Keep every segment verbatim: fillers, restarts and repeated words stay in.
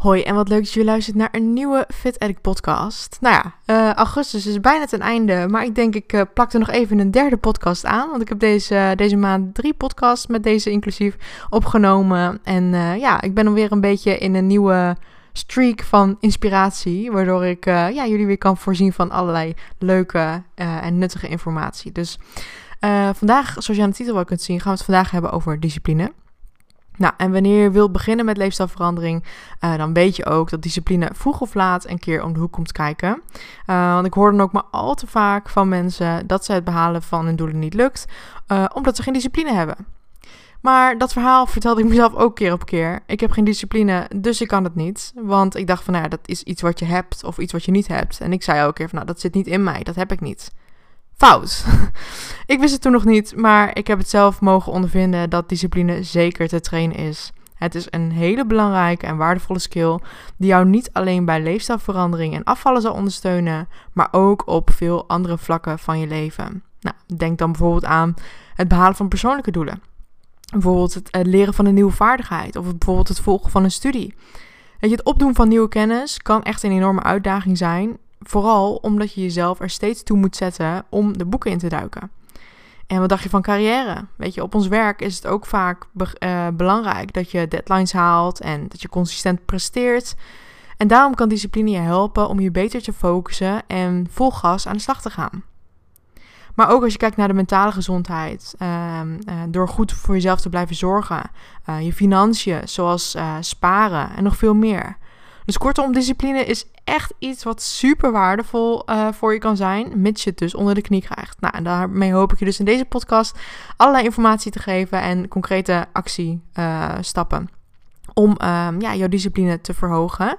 Hoi en wat leuk dat je luistert naar een nieuwe Fit Addict podcast. Nou ja, uh, augustus is bijna ten einde, maar ik denk ik uh, plak er nog even een derde podcast aan. Want ik heb deze, deze maand drie podcasts met deze inclusief opgenomen. En uh, ja, ik ben alweer een beetje in een nieuwe streak van inspiratie, waardoor ik uh, ja, jullie weer kan voorzien van allerlei leuke uh, en nuttige informatie. Dus uh, vandaag, zoals je aan de titel wel kunt zien, gaan we het vandaag hebben over discipline. Nou, en wanneer je wilt beginnen met leefstijlverandering, uh, dan weet je ook dat discipline vroeg of laat een keer om de hoek komt kijken. Uh, want ik hoor dan ook maar al te vaak van mensen dat ze het behalen van hun doelen niet lukt, uh, omdat ze geen discipline hebben. Maar dat verhaal vertelde ik mezelf ook keer op keer. Ik heb geen discipline, dus ik kan het niet. Want ik dacht van, nou ja, dat is iets wat je hebt of iets wat je niet hebt. En ik zei elke keer van, nou, dat zit niet in mij, dat heb ik niet. Fout. Ik wist het toen nog niet, maar ik heb het zelf mogen ondervinden dat discipline zeker te trainen is. Het is een hele belangrijke en waardevolle skill die jou niet alleen bij leefstijlverandering en afvallen zal ondersteunen, maar ook op veel andere vlakken van je leven. Nou, denk dan bijvoorbeeld aan het behalen van persoonlijke doelen. Bijvoorbeeld het leren van een nieuwe vaardigheid of bijvoorbeeld het volgen van een studie. Weet je, het opdoen van nieuwe kennis kan echt een enorme uitdaging zijn. Vooral omdat je jezelf er steeds toe moet zetten om de boeken in te duiken. En wat dacht je van carrière? Weet je, op ons werk is het ook vaak be- uh, belangrijk dat je deadlines haalt en dat je consistent presteert. En daarom kan discipline je helpen om je beter te focussen en vol gas aan de slag te gaan. Maar ook als je kijkt naar de mentale gezondheid, uh, uh, door goed voor jezelf te blijven zorgen, uh, je financiën, zoals uh, sparen en nog veel meer. Dus kortom, discipline is echt iets wat super waardevol uh, voor je kan zijn, mits je het dus onder de knie krijgt. Nou, en daarmee hoop ik je dus in deze podcast allerlei informatie te geven en concrete actiestappen uh, om um, ja, jouw discipline te verhogen.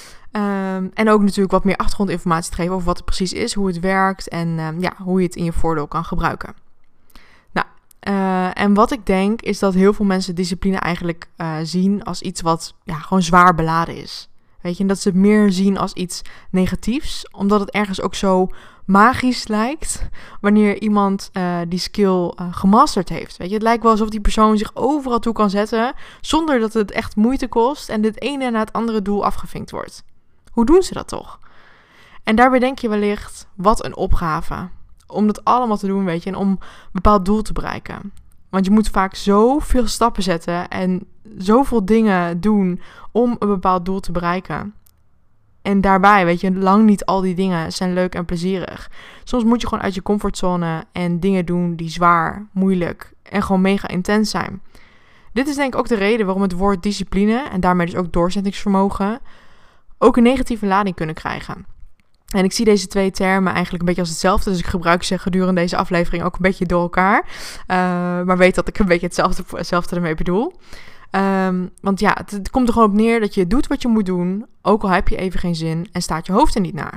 Um, en ook natuurlijk wat meer achtergrondinformatie te geven over wat het precies is, hoe het werkt en um, ja, hoe je het in je voordeel kan gebruiken. Nou, uh, en wat ik denk is dat heel veel mensen discipline eigenlijk uh, zien als iets wat ja, gewoon zwaar beladen is. Weet je, en dat ze het meer zien als iets negatiefs, omdat het ergens ook zo magisch lijkt wanneer iemand uh, die skill uh, gemasterd heeft. Weet je, het lijkt wel alsof die persoon zich overal toe kan zetten zonder dat het echt moeite kost en dit ene na het andere doel afgevinkt wordt. Hoe doen ze dat toch? En daarbij denk je wellicht, wat een opgave om dat allemaal te doen, weet je, en om een bepaald doel te bereiken. Want je moet vaak zoveel stappen zetten en zoveel dingen doen om een bepaald doel te bereiken. En daarbij, weet je, lang niet al die dingen zijn leuk en plezierig. Soms moet je gewoon uit je comfortzone en dingen doen die zwaar, moeilijk en gewoon mega intens zijn. Dit is denk ik ook de reden waarom het woord discipline en daarmee dus ook doorzettingsvermogen ook een negatieve lading kunnen krijgen. En ik zie deze twee termen eigenlijk een beetje als hetzelfde. Dus ik gebruik ze gedurende deze aflevering ook een beetje door elkaar. Uh, maar weet dat ik een beetje hetzelfde, hetzelfde ermee bedoel. Um, want ja, het, het komt er gewoon op neer dat je doet wat je moet doen. Ook al heb je even geen zin en staat je hoofd er niet naar.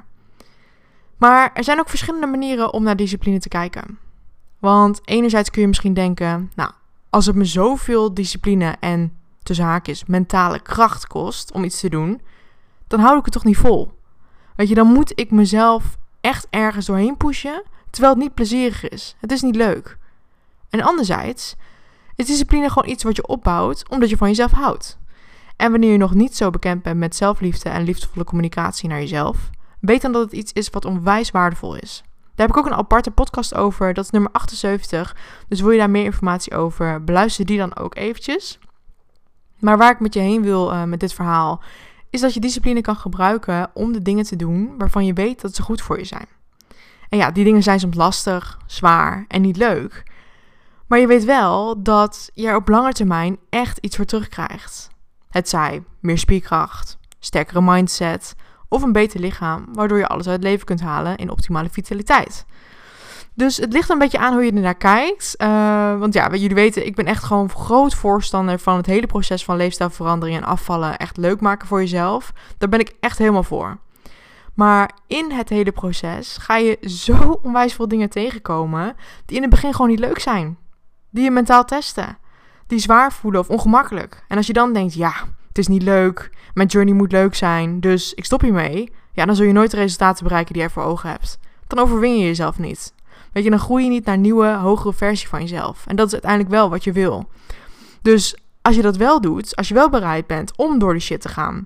Maar er zijn ook verschillende manieren om naar discipline te kijken. Want enerzijds kun je misschien denken, nou, als het me zoveel discipline en tussen haakjes mentale kracht kost om iets te doen, dan hou ik het toch niet vol. Weet je, dan moet ik mezelf echt ergens doorheen pushen, terwijl het niet plezierig is. Het is niet leuk. En anderzijds is discipline gewoon iets wat je opbouwt, omdat je van jezelf houdt. En wanneer je nog niet zo bekend bent met zelfliefde en liefdevolle communicatie naar jezelf, weet dan dat het iets is wat onwijs waardevol is. Daar heb ik ook een aparte podcast over, dat is nummer achtenzeventig. Dus wil je daar meer informatie over, beluister die dan ook eventjes. Maar waar ik met je heen wil uh, met dit verhaal, is dat je discipline kan gebruiken om de dingen te doen waarvan je weet dat ze goed voor je zijn. En ja, die dingen zijn soms lastig, zwaar en niet leuk. Maar je weet wel dat je er op lange termijn echt iets voor terugkrijgt. Het zij meer spierkracht, sterkere mindset of een beter lichaam, waardoor je alles uit het leven kunt halen in optimale vitaliteit. Dus het ligt een beetje aan hoe je er naar kijkt. Uh, want ja, jullie weten, ik ben echt gewoon groot voorstander van het hele proces van leefstijlverandering en afvallen echt leuk maken voor jezelf. Daar ben ik echt helemaal voor. Maar in het hele proces ga je zo onwijs veel dingen tegenkomen die in het begin gewoon niet leuk zijn. Die je mentaal testen. Die zwaar voelen of ongemakkelijk. En als je dan denkt, ja, het is niet leuk, mijn journey moet leuk zijn, dus ik stop hiermee. Ja, dan zul je nooit de resultaten bereiken die je voor ogen hebt. Dan overwin je jezelf niet. Weet je, dan groei je niet naar een nieuwe, hogere versie van jezelf. En dat is uiteindelijk wel wat je wil. Dus als je dat wel doet, als je wel bereid bent om door die shit te gaan,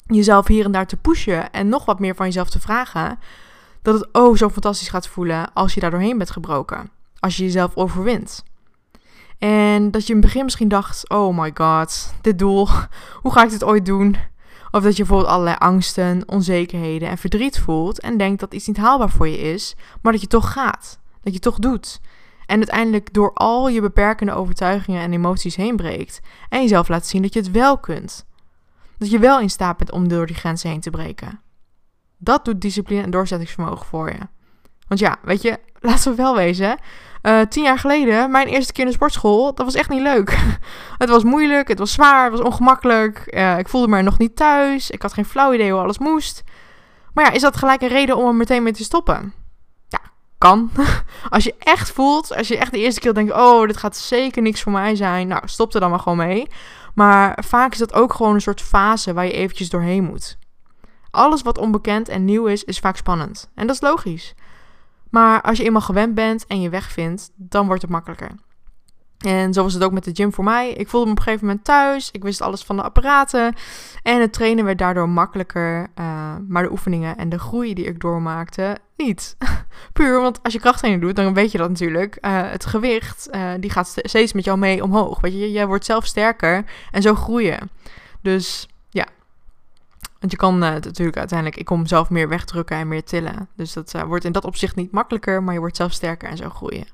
jezelf hier en daar te pushen en nog wat meer van jezelf te vragen, dat het oh zo fantastisch gaat voelen als je daar doorheen bent gebroken. Als je jezelf overwint. En dat je in het begin misschien dacht, oh my god, dit doel, hoe ga ik dit ooit doen? Of dat je bijvoorbeeld allerlei angsten, onzekerheden en verdriet voelt en denkt dat iets niet haalbaar voor je is, maar dat je toch gaat. Dat je toch doet. En uiteindelijk door al je beperkende overtuigingen en emoties heen breekt en jezelf laat zien dat je het wel kunt. Dat je wel in staat bent om door die grenzen heen te breken. Dat doet discipline en doorzettingsvermogen voor je. Want ja, weet je, laten we wel wezen. Uh, tien jaar geleden, mijn eerste keer in de sportschool, dat was echt niet leuk. Het was moeilijk, het was zwaar, het was ongemakkelijk. Uh, ik voelde me er nog niet thuis. Ik had geen flauw idee hoe alles moest. Maar ja, is dat gelijk een reden om er meteen mee te stoppen? Ja, kan. Als je echt voelt, als je echt de eerste keer denkt, oh, dit gaat zeker niks voor mij zijn. Nou, stop er dan maar gewoon mee. Maar vaak is dat ook gewoon een soort fase waar je eventjes doorheen moet. Alles wat onbekend en nieuw is, is vaak spannend. En dat is logisch. Maar als je eenmaal gewend bent en je weg vindt, dan wordt het makkelijker. En zo was het ook met de gym voor mij. Ik voelde me op een gegeven moment thuis. Ik wist alles van de apparaten. En het trainen werd daardoor makkelijker. Uh, maar de oefeningen en de groei die ik doormaakte, niet. Puur, want als je krachttraining doet, dan weet je dat natuurlijk. Uh, het gewicht, uh, die gaat steeds met jou mee omhoog. Weet je, jij wordt zelf sterker en zo groeien. Dus ja. Want je kan uh, natuurlijk uiteindelijk, ik kom zelf meer wegdrukken en meer tillen. Dus dat uh, wordt in dat opzicht niet makkelijker, maar je wordt zelf sterker en zo groeien.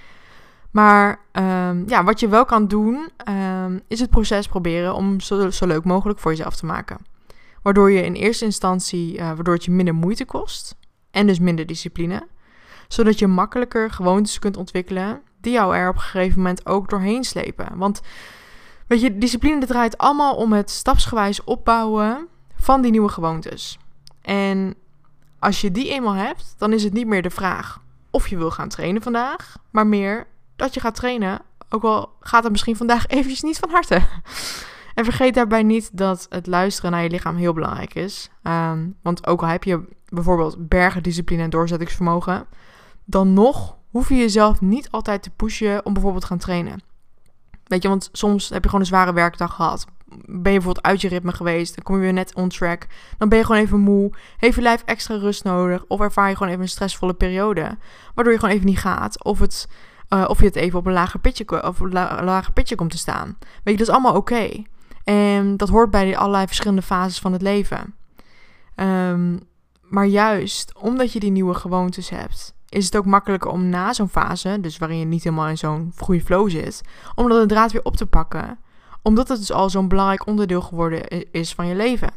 Maar um, ja, wat je wel kan doen, um, is het proces proberen om zo, zo leuk mogelijk voor jezelf te maken. Waardoor je in eerste instantie, uh, waardoor het je minder moeite kost en dus minder discipline. Zodat je makkelijker gewoontes kunt ontwikkelen die jou er op een gegeven moment ook doorheen slepen. Want weet je, discipline draait allemaal om het stapsgewijs opbouwen van die nieuwe gewoontes. En als je die eenmaal hebt, dan is het niet meer de vraag of je wil gaan trainen vandaag, maar meer dat je gaat trainen, ook al gaat het misschien vandaag eventjes niet van harte. En vergeet daarbij niet dat het luisteren naar je lichaam heel belangrijk is. Um, want ook al heb je bijvoorbeeld bergen discipline en doorzettingsvermogen, dan nog hoef je jezelf niet altijd te pushen om bijvoorbeeld te gaan trainen. Weet je, want soms heb je gewoon een zware werkdag gehad. Ben je bijvoorbeeld uit je ritme geweest, dan kom je weer net on track. Dan ben je gewoon even moe, heeft je lijf extra rust nodig, of ervaar je gewoon even een stressvolle periode, waardoor je gewoon even niet gaat, of het... Uh, of je het even op een lager pitje, of een la- lager pitje komt te staan. Weet je, dat is allemaal oké. Okay. En dat hoort bij die allerlei verschillende fases van het leven. Um, maar juist omdat je die nieuwe gewoontes hebt, is het ook makkelijker om na zo'n fase, dus waarin je niet helemaal in zo'n goede flow zit, om dat de draad weer op te pakken. Omdat het dus al zo'n belangrijk onderdeel geworden is van je leven.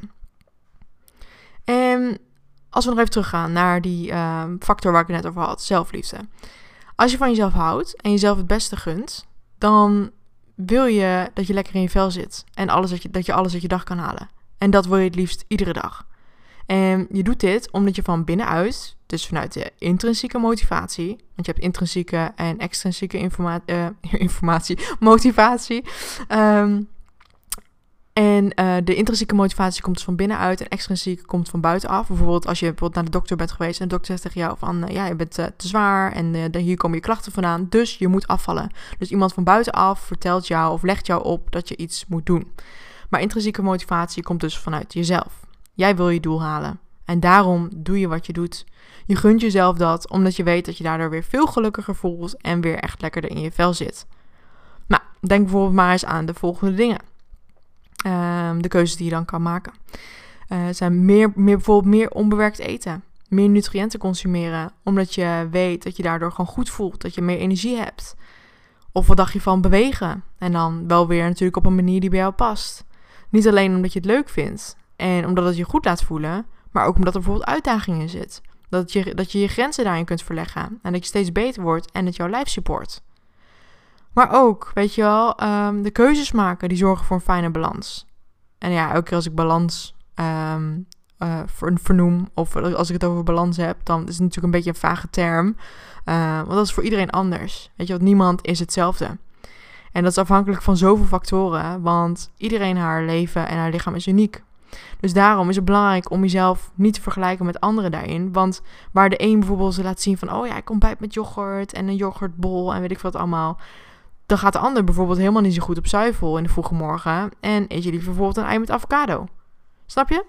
En als we nog even teruggaan naar die uh, factor waar ik het net over had, zelfliefde. Als je van jezelf houdt en jezelf het beste gunt, dan wil je dat je lekker in je vel zit. En alles dat, je, dat je alles uit je dag kan halen. En dat wil je het liefst iedere dag. En je doet dit omdat je van binnenuit, dus vanuit de intrinsieke motivatie, want je hebt intrinsieke en extrinsieke informa- uh, informatie, motivatie. Um, En uh, de intrinsieke motivatie komt dus van binnenuit en extrinsieke komt van buitenaf. Bijvoorbeeld als je bijvoorbeeld naar de dokter bent geweest en de dokter zegt tegen jou van... Uh, ja, je bent uh, te zwaar en uh, hier komen je klachten vandaan, dus je moet afvallen. Dus iemand van buitenaf vertelt jou of legt jou op dat je iets moet doen. Maar intrinsieke motivatie komt dus vanuit jezelf. Jij wil je doel halen en daarom doe je wat je doet. Je gunt jezelf dat omdat je weet dat je daardoor weer veel gelukkiger voelt en weer echt lekkerder in je vel zit. Nou, denk bijvoorbeeld maar eens aan de volgende dingen. Um, de keuzes die je dan kan maken. Uh, zijn meer, meer, bijvoorbeeld meer onbewerkt eten. Meer nutriënten consumeren. Omdat je weet dat je daardoor gewoon goed voelt. Dat je meer energie hebt. Of wat dacht je van bewegen? En dan wel weer natuurlijk op een manier die bij jou past. Niet alleen omdat je het leuk vindt. En omdat het je goed laat voelen. Maar ook omdat er bijvoorbeeld uitdagingen in zit. Dat je, dat je je grenzen daarin kunt verleggen. En dat je steeds beter wordt. En dat jouw lijf support. Maar ook, weet je wel, um, de keuzes maken die zorgen voor een fijne balans. En ja, elke keer als ik balans um, uh, vernoem, of als ik het over balans heb, dan is het natuurlijk een beetje een vage term. Uh, want dat is voor iedereen anders. Weet je, want niemand is hetzelfde. En dat is afhankelijk van zoveel factoren, want iedereen haar leven en haar lichaam is uniek. Dus daarom is het belangrijk om jezelf niet te vergelijken met anderen daarin. Want waar de een bijvoorbeeld laat zien van, oh ja, ik ontbijt met yoghurt en een yoghurtbol en weet ik wat allemaal. Dan gaat de ander bijvoorbeeld helemaal niet zo goed op zuivel in de vroege morgen. En eet je liever bijvoorbeeld een ei met avocado. Snap je?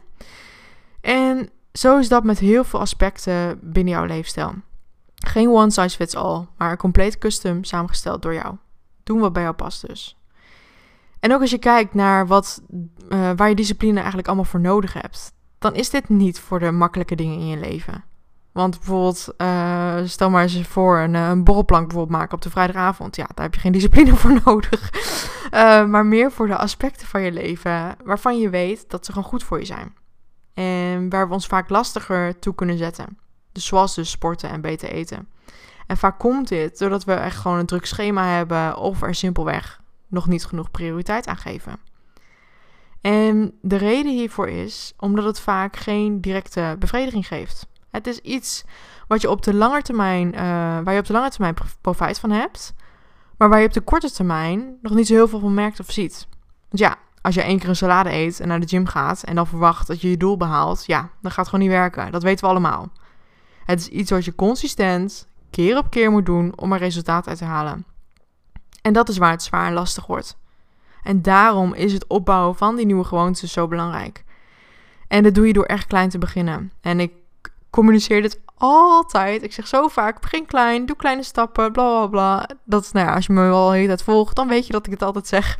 En zo is dat met heel veel aspecten binnen jouw leefstijl. Geen one size fits all, maar een compleet custom samengesteld door jou. Doen wat bij jou past dus. En ook als je kijkt naar wat, uh, waar je discipline eigenlijk allemaal voor nodig hebt, dan is dit niet voor de makkelijke dingen in je leven. Want bijvoorbeeld, uh, stel maar eens voor een, een borrelplank bijvoorbeeld maken op de vrijdagavond. Ja, daar heb je geen discipline voor nodig. Uh, maar meer voor de aspecten van je leven waarvan je weet dat ze gewoon goed voor je zijn. En waar we ons vaak lastiger toe kunnen zetten. Dus zoals dus sporten en beter eten. En vaak komt dit doordat we echt gewoon een druk schema hebben of er simpelweg nog niet genoeg prioriteit aan geven. En de reden hiervoor is omdat het vaak geen directe bevrediging geeft. Het is iets wat je op de lange termijn, uh, waar je op de lange termijn profijt van hebt, maar waar je op de korte termijn nog niet zo heel veel van merkt of ziet. Want ja, als je één keer een salade eet en naar de gym gaat en dan verwacht dat je je doel behaalt, ja, dan gaat het gewoon niet werken. Dat weten we allemaal. Het is iets wat je consistent, keer op keer moet doen om er resultaat uit te halen. En dat is waar het zwaar en lastig wordt. En daarom is het opbouwen van die nieuwe gewoontes zo belangrijk. En dat doe je door echt klein te beginnen. En ik communiceer dit altijd. Ik zeg zo vaak, begin klein, doe kleine stappen, bla bla bla. Dat is, nou ja, als je me al de hele tijd volgt, dan weet je dat ik het altijd zeg.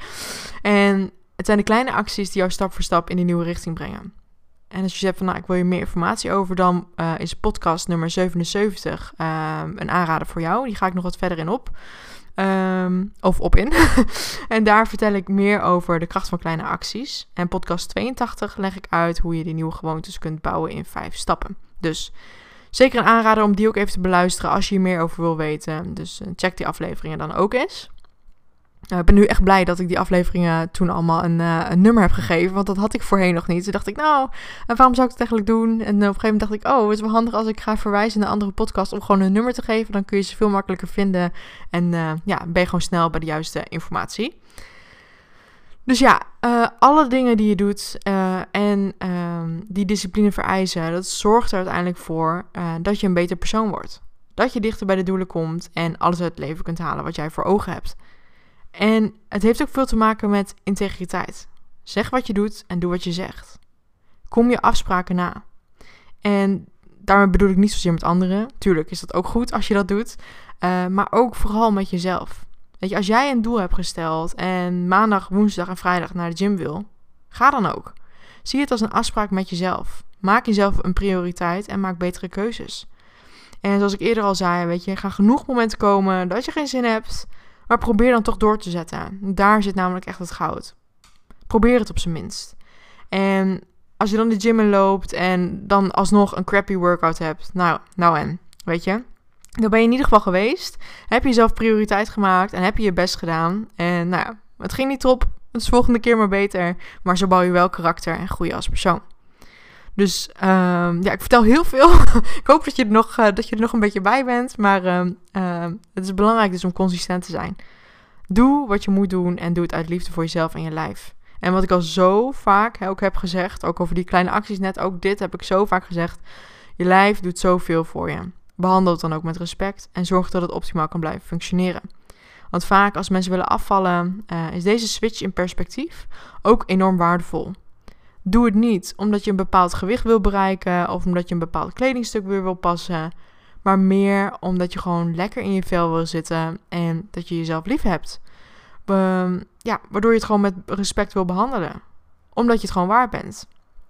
En het zijn de kleine acties die jou stap voor stap in die nieuwe richting brengen. En als je zegt van, nou, ik wil je meer informatie over, dan uh, is podcast nummer zevenenzeventig uh, een aanrader voor jou. Die ga ik nog wat verder in op. Um, of op in. En daar vertel ik meer over de kracht van kleine acties. En podcast tweeëntachtig leg ik uit hoe je die nieuwe gewoontes kunt bouwen in vijf stappen. Dus zeker een aanrader om die ook even te beluisteren als je hier meer over wil weten. Dus check die afleveringen dan ook eens. Nou, ik ben nu echt blij dat ik die afleveringen toen allemaal een, uh, een nummer heb gegeven. Want dat had ik voorheen nog niet. Toen dacht ik, nou, waarom zou ik het eigenlijk doen? En op een gegeven moment dacht ik, oh, het is wel handig als ik ga verwijzen naar andere podcasts om gewoon een nummer te geven. Dan kun je ze veel makkelijker vinden. En uh, ja, ben je gewoon snel bij de juiste informatie. Dus ja, uh, alle dingen die je doet uh, en uh, die discipline vereisen, dat zorgt er uiteindelijk voor uh, dat je een beter persoon wordt. Dat je dichter bij de doelen komt en alles uit het leven kunt halen wat jij voor ogen hebt. En het heeft ook veel te maken met integriteit. Zeg wat je doet en doe wat je zegt. Kom je afspraken na. En daarmee bedoel ik niet zozeer met anderen. Tuurlijk is dat ook goed als je dat doet. Uh, maar ook vooral met jezelf. Weet je, als jij een doel hebt gesteld en maandag, woensdag en vrijdag naar de gym wil, ga dan ook. Zie het als een afspraak met jezelf. Maak jezelf een prioriteit en maak betere keuzes. En zoals ik eerder al zei, weet je, er gaan genoeg momenten komen dat je geen zin hebt, maar probeer dan toch door te zetten. Daar zit namelijk echt het goud. Probeer het op zijn minst. En als je dan de gym in loopt en dan alsnog een crappy workout hebt, nou, nou en, weet je, dan ben je in ieder geval geweest, heb je jezelf prioriteit gemaakt en heb je je best gedaan. En nou ja, het ging niet top, het is de volgende keer maar beter, maar zo bouw je wel karakter en groei als persoon. Dus um, ja, ik vertel heel veel. Ik hoop dat je, er nog, uh, dat je er nog een beetje bij bent. Maar um, uh, het is belangrijk dus om consistent te zijn. Doe wat je moet doen en doe het uit liefde voor jezelf en je lijf. En wat ik al zo vaak hè, ook heb gezegd, ook over die kleine acties net, ook dit heb ik zo vaak gezegd. Je lijf doet zoveel voor je. Behandel het dan ook met respect en zorg dat het optimaal kan blijven functioneren. Want vaak als mensen willen afvallen, uh, is deze switch in perspectief ook enorm waardevol. Doe het niet omdat je een bepaald gewicht wil bereiken of omdat je een bepaald kledingstuk weer wil passen, maar meer omdat je gewoon lekker in je vel wil zitten en dat je jezelf lief hebt. Um, ja, waardoor je het gewoon met respect wil behandelen. Omdat je het gewoon waard bent.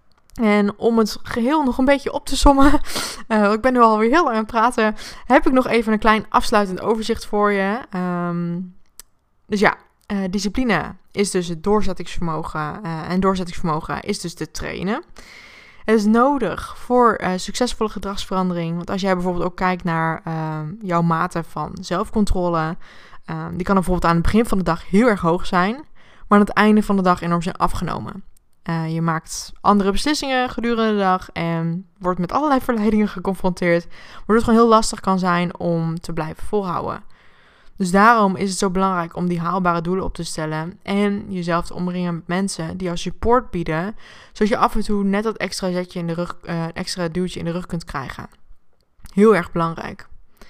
En om het geheel nog een beetje op te sommen, uh, ik ben nu alweer heel lang aan het praten, heb ik nog even een klein afsluitend overzicht voor je. Um, dus ja, uh, discipline is dus het doorzettingsvermogen uh, en doorzettingsvermogen is dus te trainen. Het is nodig voor uh, succesvolle gedragsverandering. Want als jij bijvoorbeeld ook kijkt naar uh, jouw mate van zelfcontrole, uh, die kan bijvoorbeeld aan het begin van de dag heel erg hoog zijn, maar aan het einde van de dag enorm zijn afgenomen. Uh, je maakt andere beslissingen gedurende de dag en wordt met allerlei verleidingen geconfronteerd, waardoor het gewoon heel lastig kan zijn om te blijven volhouden. Dus daarom is het zo belangrijk om die haalbare doelen op te stellen en jezelf te omringen met mensen die jou support bieden, zodat je af en toe net dat extra zetje in de rug, uh, extra duwtje in de rug kunt krijgen. Heel erg belangrijk.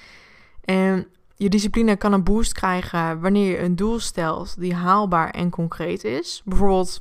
En je discipline kan een boost krijgen wanneer je een doel stelt die haalbaar en concreet is. Bijvoorbeeld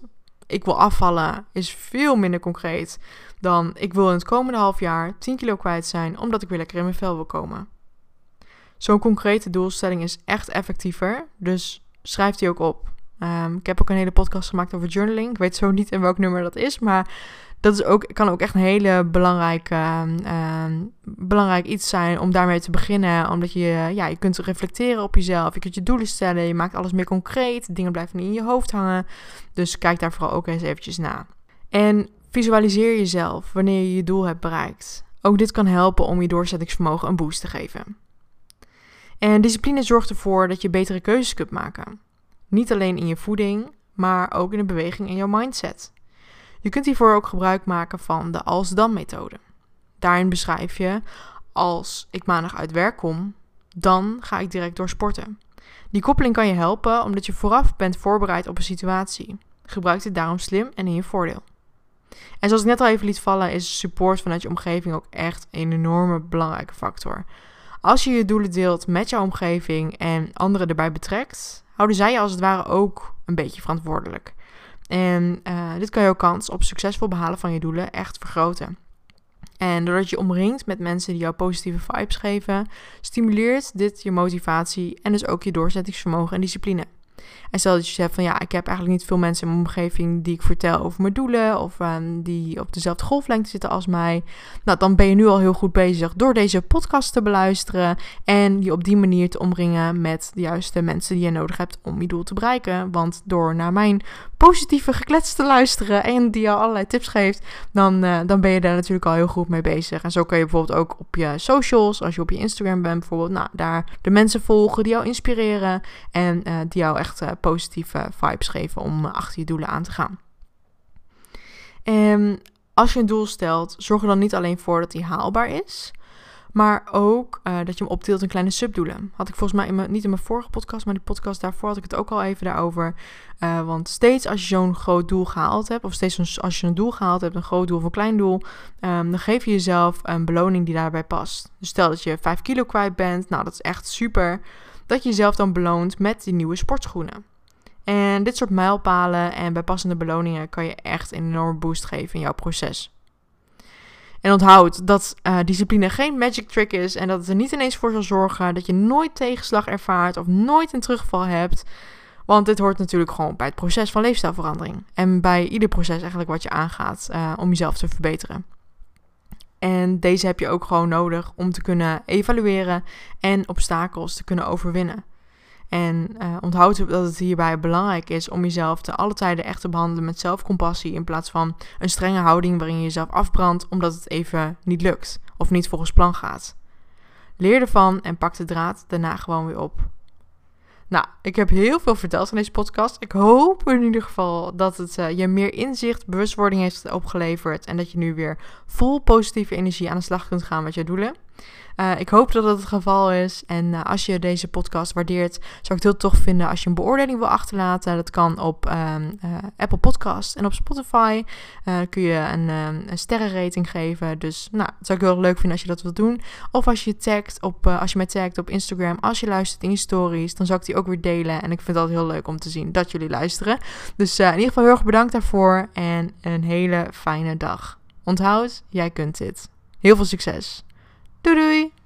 ik wil afvallen is veel minder concreet dan ik wil in het komende half jaar tien kilo kwijt zijn omdat ik weer lekker in mijn vel wil komen. Zo'n concrete doelstelling is echt effectiever, dus schrijf die ook op. Um, ik heb ook een hele podcast gemaakt over journaling. Ik weet zo niet in welk nummer dat is, maar dat is ook, kan ook echt een hele belangrijke, uh, belangrijk iets zijn om daarmee te beginnen. Omdat je, ja, je kunt reflecteren op jezelf, je kunt je doelen stellen, je maakt alles meer concreet, dingen blijven niet in je hoofd hangen. Dus kijk daar vooral ook eens eventjes na. En visualiseer jezelf wanneer je je doel hebt bereikt. Ook dit kan helpen om je doorzettingsvermogen een boost te geven. En discipline zorgt ervoor dat je betere keuzes kunt maken. Niet alleen in je voeding, maar ook in de beweging en jouw mindset. Je kunt hiervoor ook gebruik maken van de als-dan-methode. Daarin beschrijf je, als ik maandag uit werk kom, dan ga ik direct door sporten. Die koppeling kan je helpen omdat je vooraf bent voorbereid op een situatie. Gebruik dit daarom slim en in je voordeel. En zoals ik net al even liet vallen, is support vanuit je omgeving ook echt een enorme belangrijke factor. Als je je doelen deelt met jouw omgeving en anderen erbij betrekt, houden zij je als het ware ook een beetje verantwoordelijk. En uh, dit kan jouw kans op succesvol behalen van je doelen echt vergroten. En doordat je omringt met mensen die jou positieve vibes geven, stimuleert dit je motivatie en dus ook je doorzettingsvermogen en discipline. En stel dat je zegt van ja, ik heb eigenlijk niet veel mensen in mijn omgeving die ik vertel over mijn doelen of um, die op dezelfde golflengte zitten als mij. Nou, dan ben je nu al heel goed bezig door deze podcast te beluisteren en je op die manier te omringen met de juiste mensen die je nodig hebt om je doel te bereiken. Want door naar mijn positieve geklets te luisteren en die jou allerlei tips geeft, dan, uh, dan ben je daar natuurlijk al heel goed mee bezig. En zo kan je bijvoorbeeld ook op je socials, als je op je Instagram bent bijvoorbeeld, nou, daar de mensen volgen die jou inspireren en uh, die jou echt uh, positieve vibes geven om uh, achter je doelen aan te gaan. En als je een doel stelt, zorg er dan niet alleen voor dat die haalbaar is, maar ook uh, dat je hem opdeelt in kleine subdoelen. Had ik volgens mij in mijn, niet in mijn vorige podcast, maar die podcast daarvoor had ik het ook al even daarover. Uh, want steeds als je zo'n groot doel gehaald hebt, of steeds als je een doel gehaald hebt, een groot doel of een klein doel, um, dan geef je jezelf een beloning die daarbij past. Dus stel dat je vijf kilo kwijt bent, nou dat is echt super, dat je jezelf dan beloont met die nieuwe sportschoenen. En dit soort mijlpalen en bijpassende beloningen kan je echt een enorme boost geven in jouw proces. En onthoud dat uh, discipline geen magic trick is en dat het er niet ineens voor zal zorgen dat je nooit tegenslag ervaart of nooit een terugval hebt. Want dit hoort natuurlijk gewoon bij het proces van leefstijlverandering. En bij ieder proces eigenlijk wat je aangaat uh, om jezelf te verbeteren. En deze heb je ook gewoon nodig om te kunnen evalueren en obstakels te kunnen overwinnen. En uh, onthoud dat het hierbij belangrijk is om jezelf te alle tijden echt te behandelen met zelfcompassie in plaats van een strenge houding waarin je jezelf afbrandt omdat het even niet lukt of niet volgens plan gaat. Leer ervan en pak de draad daarna gewoon weer op. Nou, ik heb heel veel verteld in deze podcast. Ik hoop in ieder geval dat het uh, je meer inzicht, bewustwording heeft opgeleverd en dat je nu weer vol positieve energie aan de slag kunt gaan met je doelen. Uh, ik hoop dat dat het geval is. En uh, als je deze podcast waardeert, zou ik het heel tof vinden als je een beoordeling wil achterlaten. Dat kan op um, uh, Apple Podcasts en op Spotify. Uh, kun je een, um, een sterrenrating geven. Dus nou, dat zou ik heel leuk vinden als je dat wilt doen. Of als je, tagt op, uh, als je mij tagt op Instagram, als je luistert in je stories, dan zou ik die ook weer delen. En ik vind het altijd heel leuk om te zien dat jullie luisteren. Dus uh, in ieder geval heel erg bedankt daarvoor en een hele fijne dag. Onthoud, jij kunt dit. Heel veel succes. Doei doei!